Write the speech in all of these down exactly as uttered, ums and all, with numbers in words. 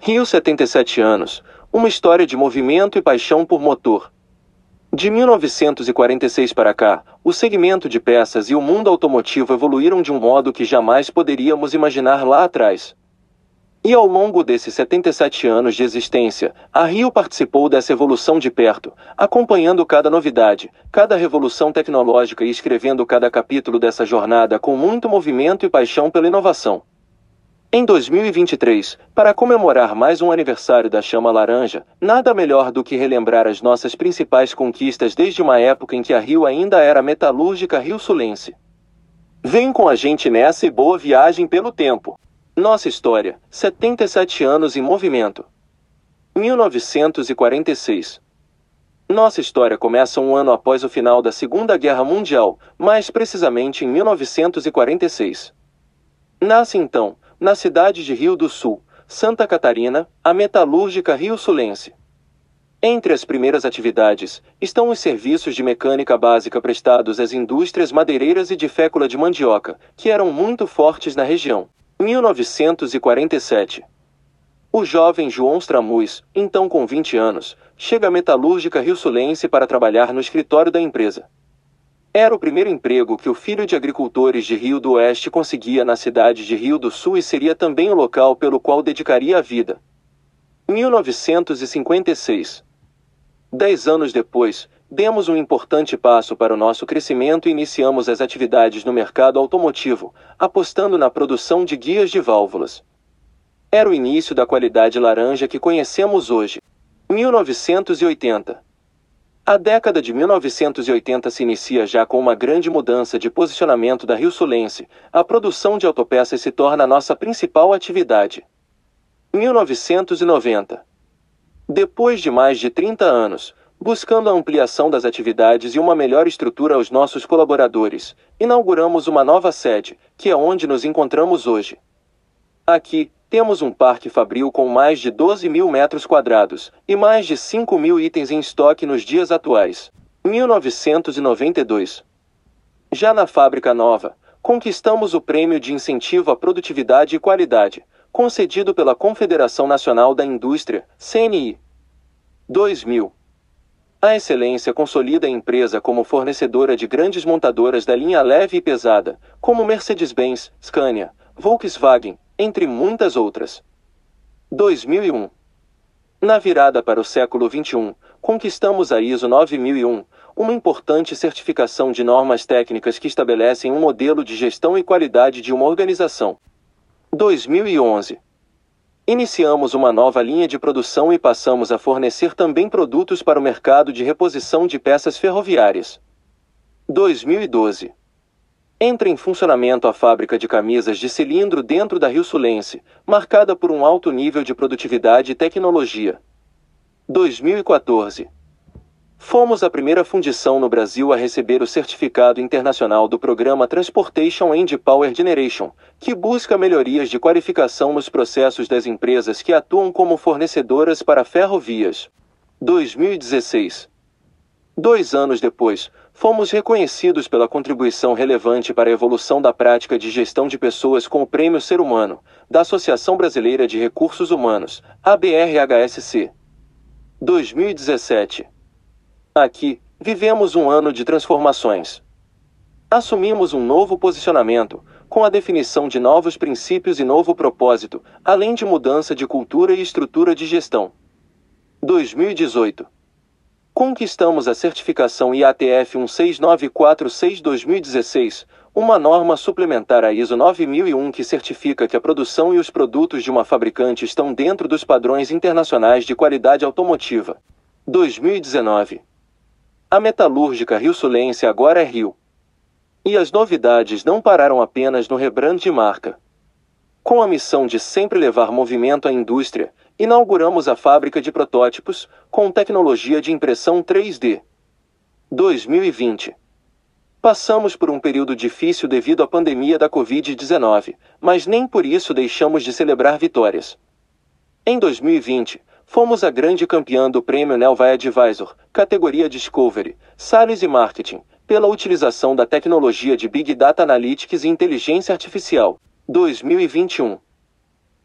Rio setenta e sete anos, uma história de movimento e paixão por motor. De mil novecentos e quarenta e seis para cá, o segmento de peças e o mundo automotivo evoluíram de um modo que jamais poderíamos imaginar lá atrás. E ao longo desses setenta e sete anos de existência, a Rio participou dessa evolução de perto, acompanhando cada novidade, cada revolução tecnológica e escrevendo cada capítulo dessa jornada com muito movimento e paixão pela inovação. Em dois mil e vinte e três, para comemorar mais um aniversário da Chama Laranja, nada melhor do que relembrar as nossas principais conquistas desde uma época em que a Rio ainda era a metalúrgica rio-sulense. Vem com a gente nessa e boa viagem pelo tempo. Nossa história, setenta e sete anos em movimento. mil novecentos e quarenta e seis. Nossa história começa um ano após o final da Segunda Guerra Mundial, mais precisamente em mil novecentos e quarenta e seis. Nasce então, na cidade de Rio do Sul, Santa Catarina, a metalúrgica rio-sulense. Entre as primeiras atividades, estão os serviços de mecânica básica prestados às indústrias madeireiras e de fécula de mandioca, que eram muito fortes na região. mil novecentos e quarenta e sete. O jovem João Stramuz, então com vinte anos, chega à metalúrgica rio-sulense para trabalhar no escritório da empresa. Era o primeiro emprego que o filho de agricultores de Rio do Oeste conseguia na cidade de Rio do Sul e seria também o local pelo qual dedicaria a vida. mil novecentos e cinquenta e seis. Dez anos depois, demos um importante passo para o nosso crescimento e iniciamos as atividades no mercado automotivo, apostando na produção de guias de válvulas. Era o início da qualidade laranja que conhecemos hoje. mil novecentos e oitenta. A década de mil novecentos e oitenta se inicia já com uma grande mudança de posicionamento da rio-sulense. A produção de autopeças se torna a nossa principal atividade. mil novecentos e noventa. Depois de mais de trinta anos, buscando a ampliação das atividades e uma melhor estrutura aos nossos colaboradores, inauguramos uma nova sede, que é onde nos encontramos hoje. Aqui, temos um parque fabril com mais de doze mil metros quadrados, e mais de cinco mil itens em estoque nos dias atuais. mil novecentos e noventa e dois. Já na fábrica nova, conquistamos o Prêmio de Incentivo à Produtividade e Qualidade, concedido pela Confederação Nacional da Indústria, C N I. dois mil. A excelência consolida a empresa como fornecedora de grandes montadoras da linha leve e pesada, como Mercedes-Benz, Scania, Volkswagen, entre muitas outras. dois mil e um. Na virada para o século vinte e um, conquistamos a ISO nove mil e um, uma importante certificação de normas técnicas que estabelecem um modelo de gestão e qualidade de uma organização. dois mil e onze. Iniciamos uma nova linha de produção e passamos a fornecer também produtos para o mercado de reposição de peças ferroviárias. dois mil e doze. Entra em funcionamento a fábrica de camisas de cilindro dentro da rio-sulense, marcada por um alto nível de produtividade e tecnologia. dois mil e quatorze. Fomos a primeira fundição no Brasil a receber o certificado internacional do programa Transportation and Power Generation, que busca melhorias de qualificação nos processos das empresas que atuam como fornecedoras para ferrovias. dois mil e dezesseis. Dois anos depois, fomos reconhecidos pela contribuição relevante para a evolução da prática de gestão de pessoas com o Prêmio Ser Humano, da Associação Brasileira de Recursos Humanos, A B R H S C. dois mil e dezessete. Aqui, vivemos um ano de transformações. Assumimos um novo posicionamento, com a definição de novos princípios e novo propósito, além de mudança de cultura e estrutura de gestão. dois mil e dezoito. Conquistamos a certificação I A T F um seis nove quatro seis dois mil e dezesseis, uma norma suplementar à ISO nove mil e um que certifica que a produção e os produtos de uma fabricante estão dentro dos padrões internacionais de qualidade automotiva. dois mil e dezenove. A metalúrgica rio-sulense agora é Rio. E as novidades não pararam apenas no rebrand de marca. Com a missão de sempre levar movimento à indústria, inauguramos a fábrica de protótipos, com tecnologia de impressão três D. dois mil e vinte. Passamos por um período difícil devido à pandemia da covid dezenove, mas nem por isso deixamos de celebrar vitórias. Em dois mil e vinte, fomos a grande campeã do Prêmio Nelva Advisor, categoria Discovery, Sales e Marketing, pela utilização da tecnologia de Big Data Analytics e Inteligência Artificial. dois mil e vinte e um.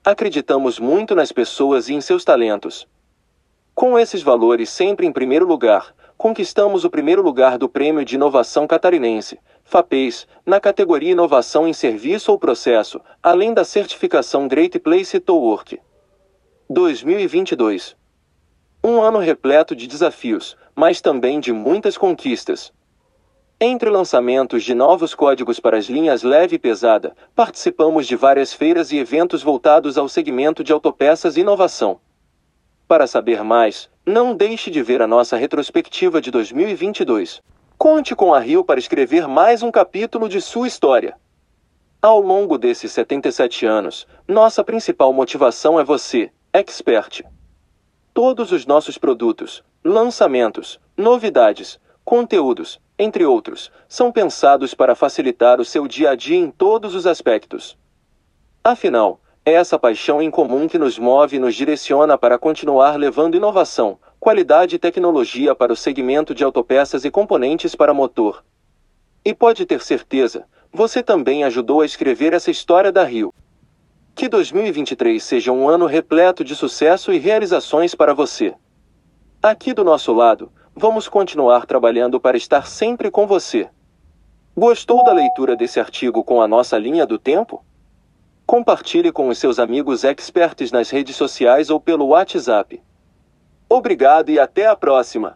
Acreditamos muito nas pessoas e em seus talentos. Com esses valores sempre em primeiro lugar, conquistamos o primeiro lugar do Prêmio de Inovação Catarinense, FAPES, na categoria Inovação em Serviço ou Processo, além da certificação Great Place to Work. dois mil e vinte e dois. Um ano repleto de desafios, mas também de muitas conquistas. Entre lançamentos de novos códigos para as linhas leve e pesada, participamos de várias feiras e eventos voltados ao segmento de autopeças e inovação. Para saber mais, não deixe de ver a nossa retrospectiva de dois mil e vinte e dois. Conte com a Rio para escrever mais um capítulo de sua história. Ao longo desses setenta e sete anos, nossa principal motivação é você, expert. Todos os nossos produtos, lançamentos, novidades, conteúdos, entre outros, são pensados para facilitar o seu dia a dia em todos os aspectos. Afinal, é essa paixão em comum que nos move e nos direciona para continuar levando inovação, qualidade e tecnologia para o segmento de autopeças e componentes para motor. E pode ter certeza, você também ajudou a escrever essa história da Rio. Que dois mil e vinte e três seja um ano repleto de sucesso e realizações para você. Aqui do nosso lado, vamos continuar trabalhando para estar sempre com você. Gostou da leitura desse artigo com a nossa linha do tempo? Compartilhe com os seus amigos experts nas redes sociais ou pelo WhatsApp. Obrigado e até a próxima!